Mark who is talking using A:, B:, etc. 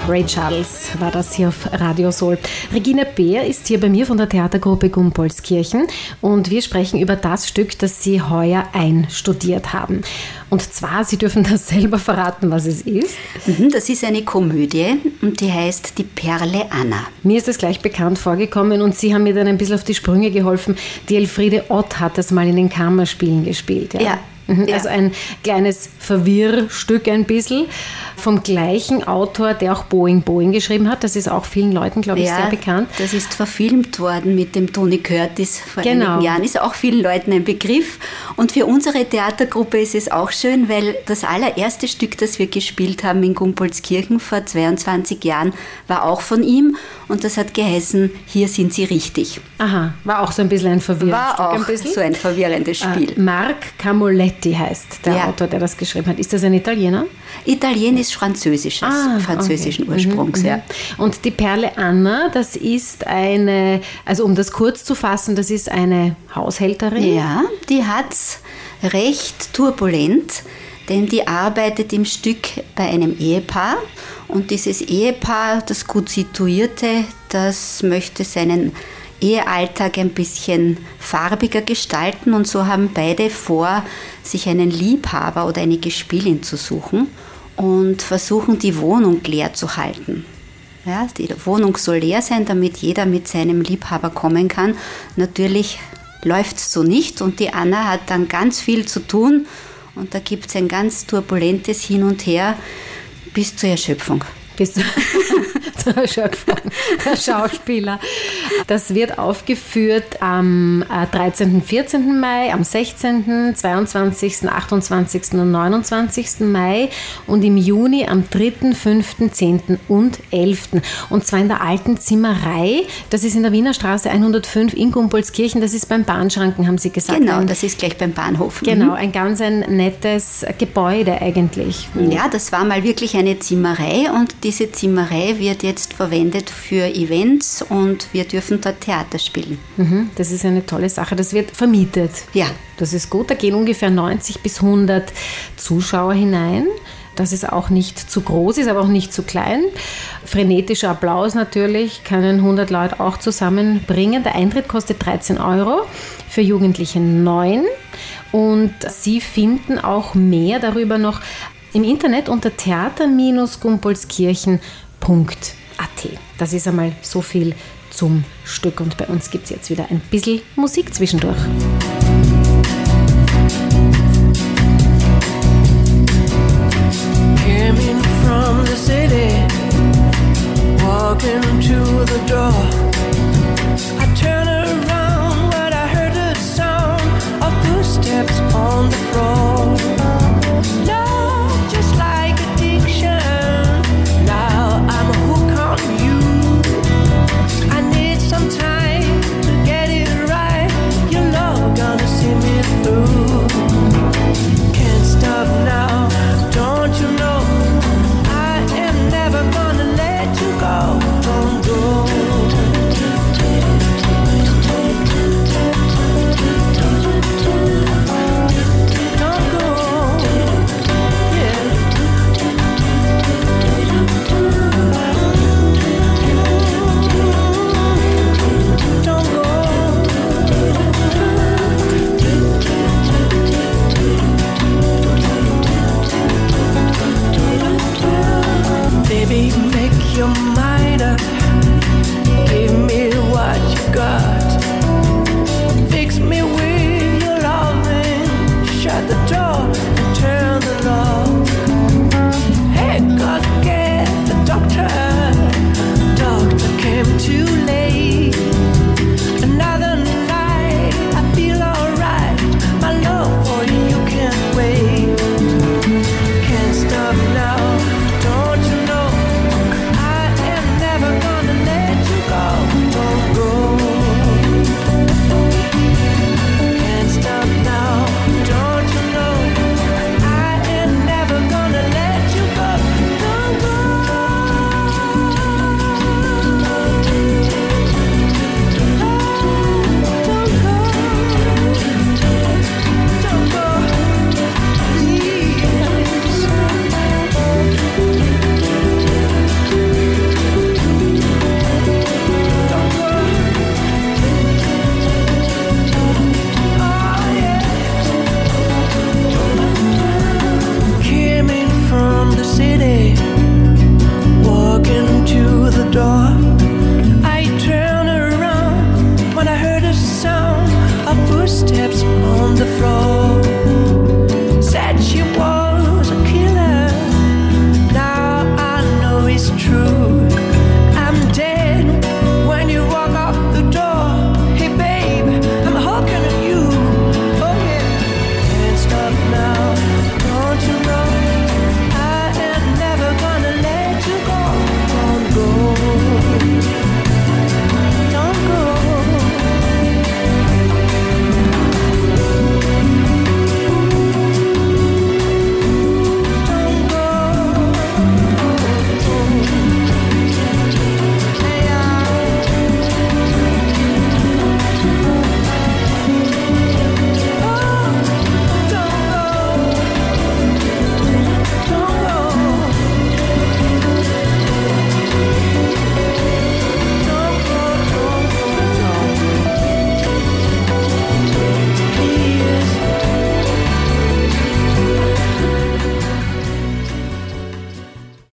A: Ray Charles war das hier auf Radio Soul. Regina Beer ist hier bei mir von der Theatergruppe Gumpoldskirchen und wir sprechen über das Stück, das Sie heuer einstudiert haben. Und zwar, Sie dürfen das selber verraten, was es ist.
B: Das ist eine Komödie und die heißt Die Perle Anna.
A: Mir ist das gleich bekannt vorgekommen und Sie haben mir dann ein bisschen auf die Sprünge geholfen. Die Elfriede Ott hat das mal in den Kammerspielen gespielt.
B: Ja.
A: Also ein kleines Verwirrstück ein bisschen vom gleichen Autor, der auch Boing Boing geschrieben hat. Das ist auch vielen Leuten, glaube ich, sehr bekannt.
B: Das ist verfilmt worden mit dem Tony Curtis vor einigen Jahren. Ist auch vielen Leuten ein Begriff. Und für unsere Theatergruppe ist es auch schön, weil das allererste Stück, das wir gespielt haben in Gumpoldskirchen vor 22 Jahren, war auch von ihm. Und das hat geheißen, hier sind Sie richtig.
A: Aha, war auch so ein bisschen ein verwirrendes
B: War auch so ein verwirrendes Spiel.
A: Marc Camoletti heißt der Autor, der das geschrieben hat. Ist das ein Italiener?
B: Italienisch-französischen Ursprungs, ja.
A: Und die Perle Anna, das ist eine, also um das kurz zu fassen, das ist eine Haushälterin.
B: Ja, die hat's recht turbulent, denn die arbeitet im Stück bei einem Ehepaar. Und dieses Ehepaar, das gut situierte, das möchte seinen Ehealltag ein bisschen farbiger gestalten und so haben beide vor, sich einen Liebhaber oder eine Gespielin zu suchen und versuchen, die Wohnung leer zu halten. Ja, die Wohnung soll leer sein, damit jeder mit seinem Liebhaber kommen kann. Natürlich läuft es so nicht und die Anna hat dann ganz viel zu tun und da gibt es ein ganz turbulentes Hin und Her bis zur Erschöpfung.
A: Bis zur Erschöpfung der Schauspieler. Das wird aufgeführt am 13. 14. Mai, am 16., 22., 28. und 29. Mai und im Juni am 3., 5., 10. und 11. Und zwar in der alten Zimmerei, das ist in der Wiener Straße 105 in Gumpoldskirchen, das ist beim Bahnschranken, haben Sie gesagt.
B: Genau, das ist gleich beim Bahnhof.
A: Genau, ein ganz nettes Gebäude eigentlich.
B: Ja, das war mal wirklich eine Zimmerei und diese Zimmerei wird jetzt verwendet für Events und wir dürfen dort Theater spielen.
A: Das ist eine tolle Sache. Das wird vermietet.
B: Ja.
A: Das ist gut. Da gehen ungefähr 90 bis 100 Zuschauer hinein. Dass es auch nicht zu groß ist, aber auch nicht zu klein. Frenetischer Applaus natürlich, können 100 Leute auch zusammenbringen. Der Eintritt kostet 13 €, für Jugendliche 9. Und Sie finden auch mehr darüber noch im Internet unter theater-gumpoldskirchen.at. Das ist einmal so viel zum Stück und bei uns gibt es jetzt wieder ein bisschen Musik zwischendurch.
C: Coming from the city, walking to the door. I turn around when I heard the sound of footsteps on the floor. Love just like addiction. Now I'm a hook on you. I need some time to get it right. Your love gonna see me through. Can't stop now, don't you know? I am never gonna let you go. Don't go. Don't go. Yeah. Don't go. Baby, make your mind up. Give me what you got.